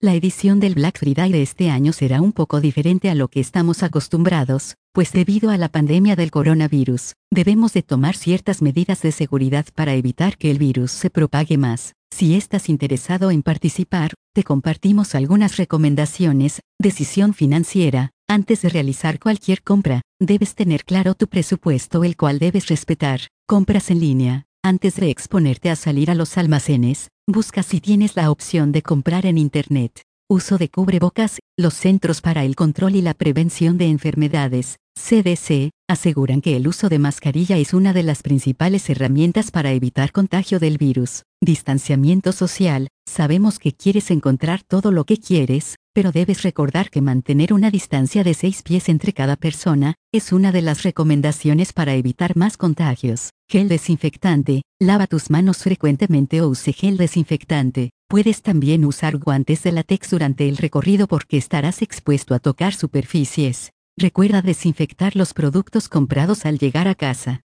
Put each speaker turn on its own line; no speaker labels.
La edición del Black Friday de este año será un poco diferente a lo que estamos acostumbrados, pues debido a la pandemia del coronavirus, debemos de tomar ciertas medidas de seguridad para evitar que el virus se propague más. Si estás interesado en participar, te compartimos algunas recomendaciones. Decisión financiera. Antes de realizar cualquier compra, debes tener claro tu presupuesto, el cual debes respetar. Compras en línea. Antes de exponerte a salir a los almacenes, busca si tienes la opción de comprar en Internet. Uso de cubrebocas. Los Centros para el Control y la Prevención de Enfermedades, CDC, aseguran que el uso de mascarilla es una de las principales herramientas para evitar contagio del virus. Distanciamiento social. Sabemos que quieres encontrar todo lo que quieres, pero debes recordar que mantener una distancia de 6 pies entre cada persona es una de las recomendaciones para evitar más contagios. Gel desinfectante. Lava tus manos frecuentemente o use gel desinfectante. Puedes también usar guantes de látex durante el recorrido porque estarás expuesto a tocar superficies. Recuerda desinfectar los productos comprados al llegar a casa.